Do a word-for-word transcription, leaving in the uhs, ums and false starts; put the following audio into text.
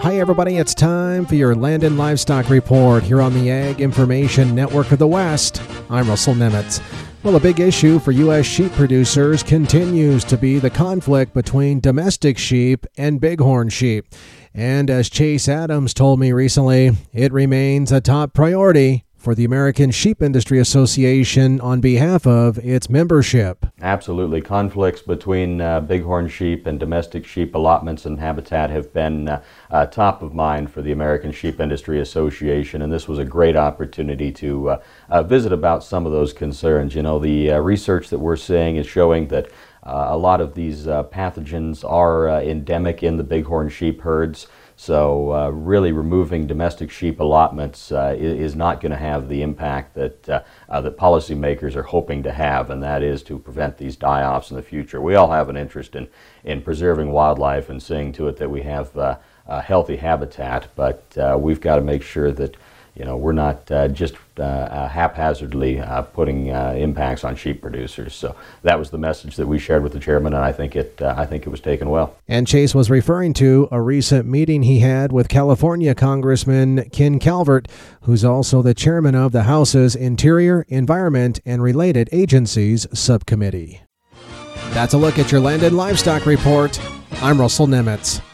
Hi everybody, it's time for your Land and Livestock Report here on the Ag Information Network of the West. I'm Russell Nemitz. Well, a big issue for U S sheep producers continues to be the conflict between domestic sheep and bighorn sheep. And as Chase Adams told me recently, it remains a top priority for the American Sheep Industry Association on behalf of its membership. Absolutely. Conflicts between uh, bighorn sheep and domestic sheep allotments and habitat have been uh, uh, top of mind for the American Sheep Industry Association, and this was a great opportunity to uh, uh, visit about some of those concerns. You know, the uh, research that we're seeing is showing that uh, a lot of these uh, pathogens are uh, endemic in the bighorn sheep herds. So uh, really removing domestic sheep allotments uh, is not going to have the impact that, uh, uh, that policymakers are hoping to have, and that is to prevent these die-offs in the future. We all have an interest in, in preserving wildlife and seeing to it that we have uh, a healthy habitat, but uh, we've got to make sure that you know, we're not uh, just uh, uh, haphazardly uh, putting uh, impacts on sheep producers. So that was the message that we shared with the chairman, and I think it uh, I think it was taken well. And Chase was referring to a recent meeting he had with California Congressman Ken Calvert, who's also the chairman of the House's Interior, Environment, and Related Agencies Subcommittee. That's a look at your Land and Livestock Report. I'm Russell Nemitz.